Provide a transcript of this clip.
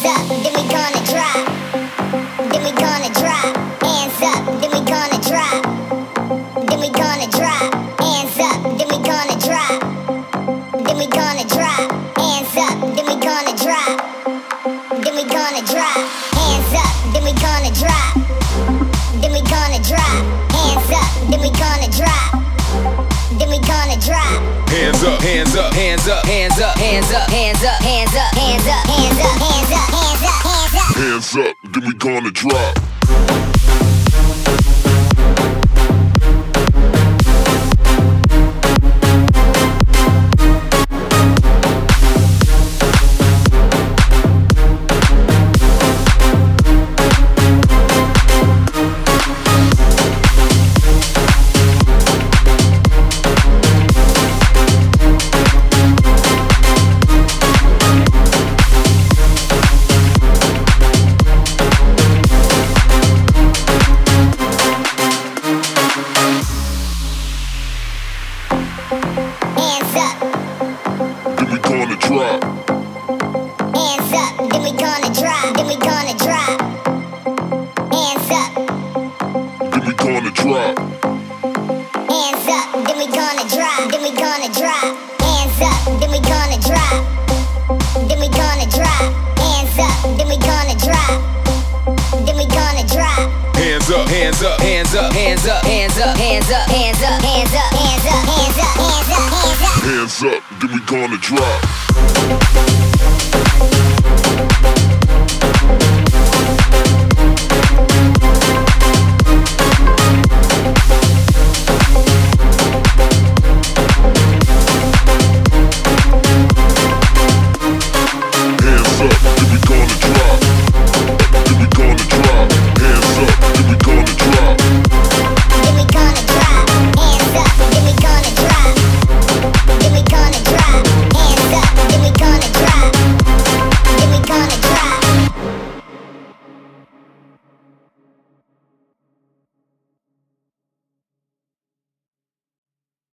Hands up, then we gonna drop. Then we gonna drop. Hands up, then we gonna drop. Then we gonna drop. Hands up, then we gonna drop. Then we gonna drop. Hands up, then we gonna drop. Then we gonna drop. Hands up, then we gonna drop. Then we gonna drop. Hands up, then we gonna drop. Then we gonna drop. Hands up, hands up, hands up, hands up, hands up, Hands up, hands up, hands up, hands up, hands up, hands up, hands up. Hands up, then we gonna drop. Hands up, Then we gonna drop. hands up, then we gonna drop, then we gonna drop. Hands up, Then we gonna drop. hands up, then we gonna drop, then we gonna drop. Hands up, then we gonna drop. Then we gonna drop. Hands up, then we gonna drop. Then we gonna drop. hands up, hands up, hands up, hands up, Hands up, hands up, hands up, hands up, hands up, hands up, hands up, hands up. Hands up, then we gonna drop.